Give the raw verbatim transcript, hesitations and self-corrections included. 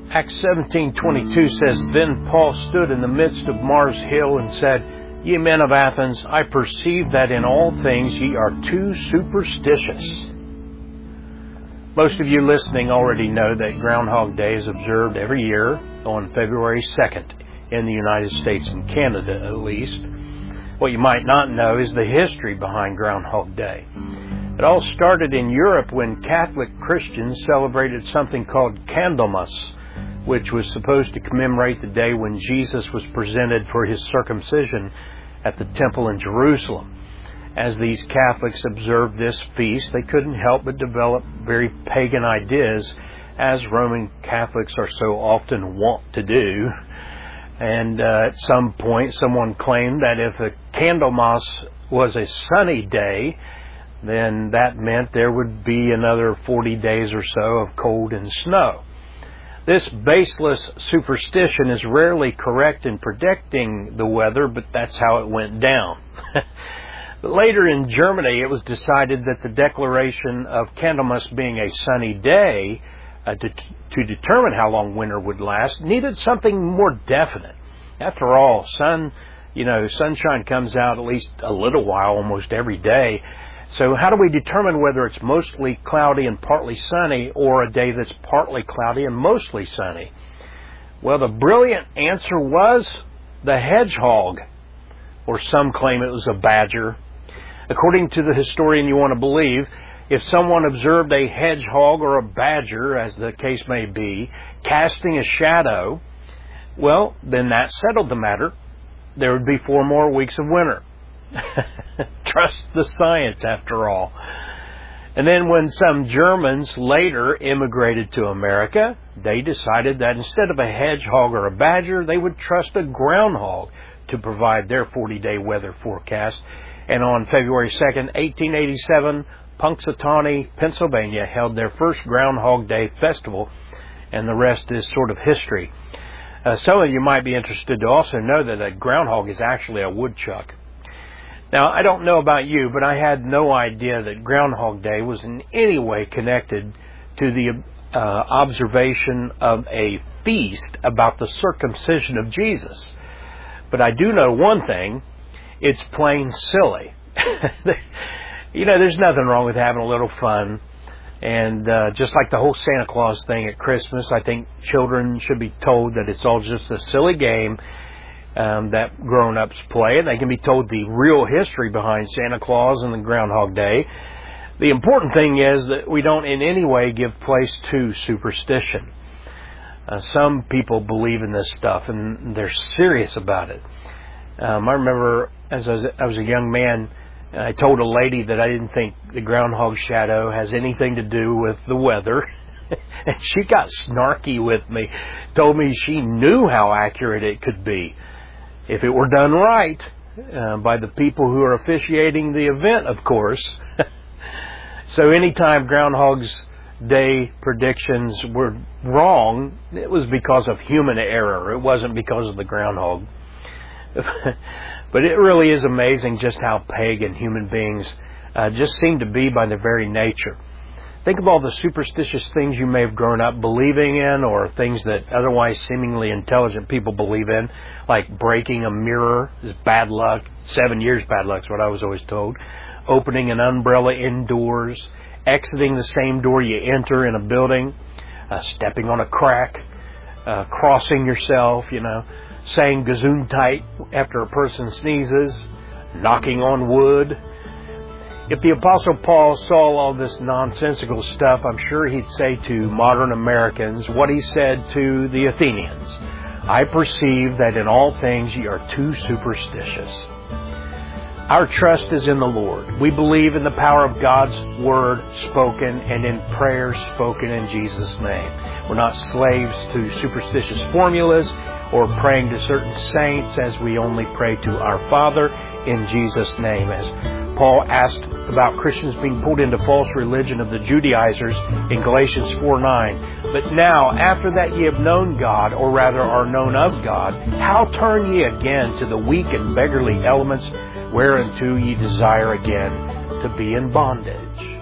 Acts seventeen twenty-two says, Then Paul stood in the midst of Mars Hill and said, Ye men of Athens, I perceive that in all things ye are too superstitious. Most of you listening already know that Groundhog Day is observed every year on February second in the United States and Canada at least. What you might not know is the history behind Groundhog Day. It all started in Europe when Catholic Christians celebrated something called Candlemas, which was supposed to commemorate the day when Jesus was presented for his circumcision at the temple in Jerusalem. As these Catholics observed this feast, they couldn't help but develop very pagan ideas, as Roman Catholics are so often wont to do. And uh, at some point, someone claimed that if a Candlemas was a sunny day, then that meant there would be another forty days or so of cold and snow. This baseless superstition is rarely correct in predicting the weather, but that's how it went down. But later in Germany, it was decided that the declaration of Candlemas being a sunny day uh, to, to determine how long winter would last needed something more definite. After all, sun, you know, sunshine comes out at least a little while almost every day. So how do we determine whether it's mostly cloudy and partly sunny or a day that's partly cloudy and mostly sunny? Well, the brilliant answer was the hedgehog, or some claim it was a badger. According to the historian you want to believe, if someone observed a hedgehog or a badger, as the case may be, casting a shadow, well, then that settled the matter. There would be four more weeks of winter. Trust the science, after all. And then when some Germans later immigrated to America, they decided that instead of a hedgehog or a badger, they would trust a groundhog to provide their forty-day weather forecast. And on February second, eighteen eighty-seven, Punxsutawney, Pennsylvania held their first Groundhog Day festival, and the rest is sort of history. Uh, some of you might be interested to also know that a groundhog is actually a woodchuck. Now, I don't know about you, but I had no idea that Groundhog Day was in any way connected to the uh, observation of a feast about the circumcision of Jesus. But I do know one thing, it's plain silly. You know, there's nothing wrong with having a little fun. And uh, just like the whole Santa Claus thing at Christmas, I think children should be told that it's all just a silly game Um, that grown-ups play, and they can be told the real history behind Santa Claus and the Groundhog Day. The important thing is that we don't in any way give place to superstition. Uh, some people believe in this stuff, and they're serious about it. Um, I remember as I was, I was a young man, I told a lady that I didn't think the groundhog shadow has anything to do with the weather. And she got snarky with me, told me she knew how accurate it could be if it were done right, uh, by the people who are officiating the event, of course. So anytime Groundhog's Day predictions were wrong, it was because of human error. It wasn't because of the groundhog. But it really is amazing just how pagan human beings uh, just seem to be by their very nature. Think of all the superstitious things you may have grown up believing in, or things that otherwise seemingly intelligent people believe in, like breaking a mirror is bad luck. Seven years bad luck is what I was always told. Opening an umbrella indoors, exiting the same door you enter in a building, uh, stepping on a crack, uh, crossing yourself, you know, saying gesundheit after a person sneezes, knocking on wood. If the Apostle Paul saw all this nonsensical stuff, I'm sure he'd say to modern Americans what he said to the Athenians. I perceive that in all things ye are too superstitious. Our trust is in the Lord. We believe in the power of God's Word spoken and in prayer spoken in Jesus' name. We're not slaves to superstitious formulas or praying to certain saints, as we only pray to our Father in Jesus' name. As Paul asked about Christians being pulled into false religion of the Judaizers in Galatians four nine. But now, after that ye have known God, or rather are known of God, how turn ye again to the weak and beggarly elements whereunto ye desire again to be in bondage?